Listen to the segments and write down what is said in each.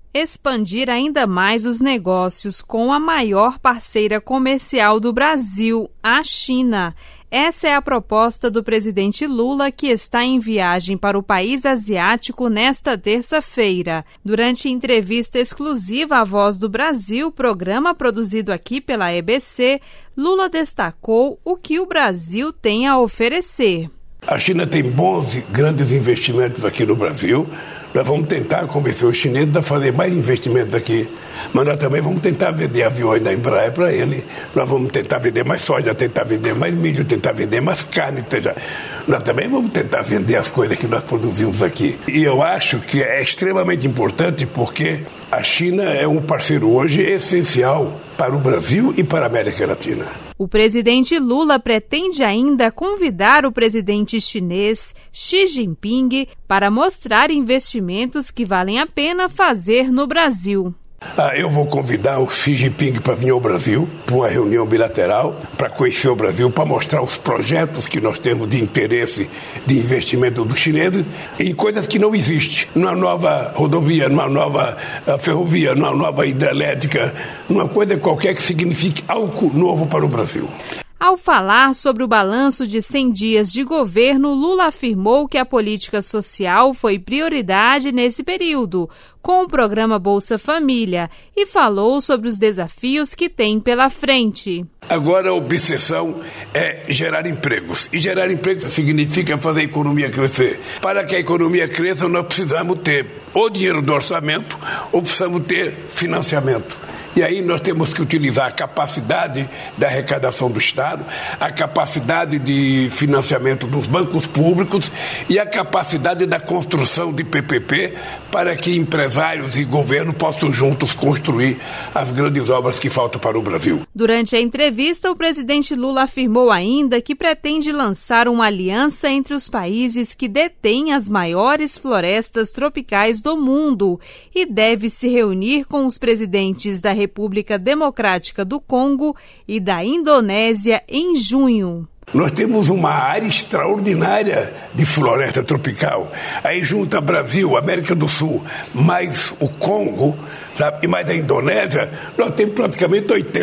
Expandir ainda mais os negócios com a maior parceira comercial do Brasil, a China. Essa é a proposta do presidente Lula, que está em viagem para o país asiático nesta terça-feira. Durante entrevista exclusiva à Voz do Brasil, programa produzido aqui pela EBC, Lula destacou o que o Brasil tem a oferecer. A China tem bons e grandes investimentos aqui no Brasil. Nós vamos tentar convencer os chineses a fazer mais investimentos aqui, mas nós também vamos tentar vender aviões da Embraer para ele, nós vamos tentar vender mais soja, tentar vender mais milho, tentar vender mais carne, ou seja, nós também vamos tentar vender as coisas que nós produzimos aqui. E eu acho que é extremamente importante porque a China é um parceiro hoje essencial para o Brasil e para a América Latina. O presidente Lula pretende ainda convidar o presidente chinês Xi Jinping para mostrar investimentos que valem a pena fazer no Brasil. Eu vou convidar o Xi Jinping para vir ao Brasil, para uma reunião bilateral, para conhecer o Brasil, para mostrar os projetos que nós temos de interesse de investimento dos chineses em coisas que não existem. Numa nova rodovia, numa nova ferrovia, numa nova hidrelétrica, numa coisa qualquer que signifique algo novo para o Brasil. Ao falar sobre o balanço de 100 dias de governo, Lula afirmou que a política social foi prioridade nesse período, com o programa Bolsa Família, e falou sobre os desafios que tem pela frente. Agora a obsessão é gerar empregos. E gerar empregos significa fazer a economia crescer. Para que a economia cresça, nós precisamos ter ou dinheiro do orçamento ou precisamos ter financiamento. E aí nós temos que utilizar a capacidade da arrecadação do Estado, a capacidade de financiamento dos bancos públicos e a capacidade da construção de PPP para que empresários e governo possam juntos construir as grandes obras que faltam para o Brasil. Durante a entrevista, o presidente Lula afirmou ainda que pretende lançar uma aliança entre os países que detêm as maiores florestas tropicais do mundo e deve se reunir com os presidentes da República Democrática do Congo e da Indonésia em junho. Nós temos uma área extraordinária de floresta tropical. Aí junta Brasil, América do Sul, mais o Congo, sabe, e mais a Indonésia, nós temos praticamente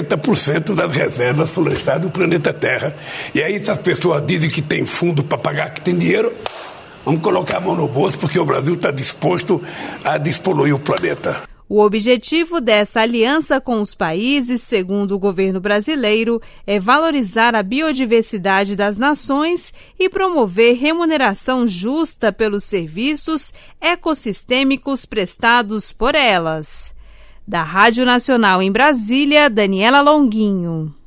80% das reservas florestais do planeta Terra. E aí se as pessoas dizem que tem fundo para pagar, que tem dinheiro, vamos colocar a mão no bolso porque o Brasil está disposto a despoluir o planeta. O objetivo dessa aliança com os países, segundo o governo brasileiro, é valorizar a biodiversidade das nações e promover remuneração justa pelos serviços ecossistêmicos prestados por elas. Da Rádio Nacional em Brasília, Daniela Longuinho.